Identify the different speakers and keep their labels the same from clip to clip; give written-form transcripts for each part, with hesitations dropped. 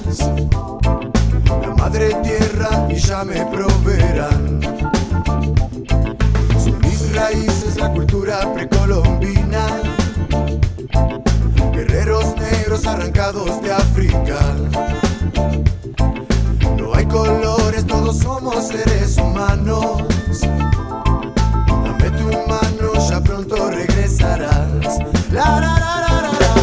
Speaker 1: la madre tierra y ya me proveerán. Son mis raíces, la cultura precolombina, guerreros negros arrancados de África. No hay colores, todos somos seres humanos. Dame tu mano, ya pronto regresarás. La, la, la, la, la, la.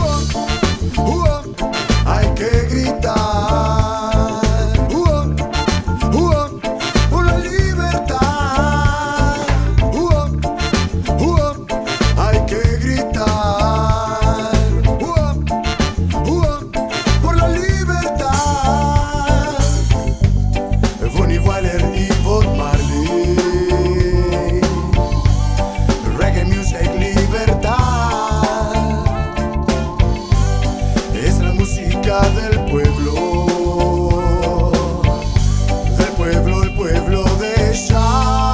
Speaker 1: Hay que gritar por la libertad. Hay que gritar por la libertad. Bonnie Waller y Bob Marley. Reggae music, libertad. Es la música del pueblo, el pueblo de Jah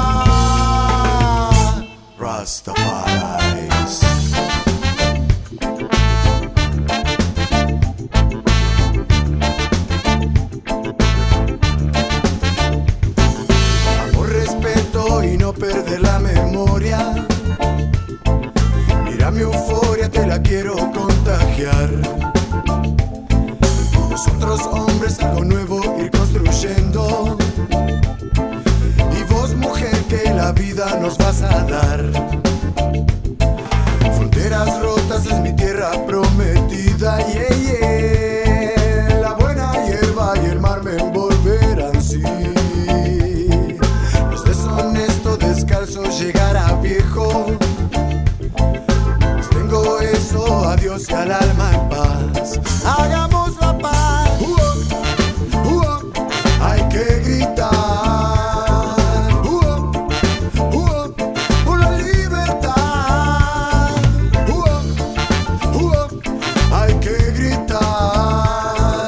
Speaker 1: Rastafari. Amor, respeto y no perder la memoria. Mira mi euforia, te la quiero contagiar. Nosotros hombres algo nuevo ir construyendo. Y vos mujer que la vida nos vas a dar. Fronteras rotas es mi tierra prometida, yeah, yeah. La buena hierba y el mar me envolverán, sí. No es deshonesto descalzo llegar a viejo. Pues tengo eso, a Dios y al alma en paz. Hagamos la paz. Hay que gritar por la libertad. Hay que gritar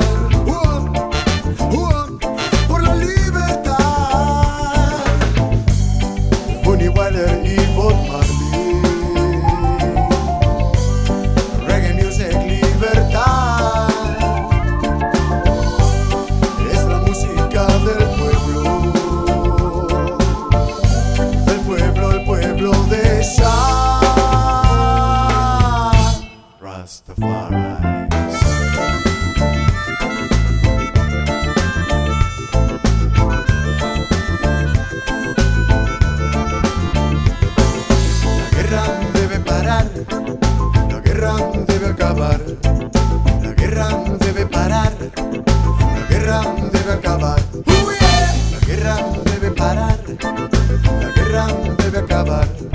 Speaker 1: por la libertad. Bonnie Waller y Bob Marley. Reggae music, libertad. Es la música del pueblo, el pueblo de Jah Rastafari. La guerra debe parar, la guerra debe acabar. La guerra debe parar, la guerra debe acabar. La guerra debe parar, la guerra debe acabar.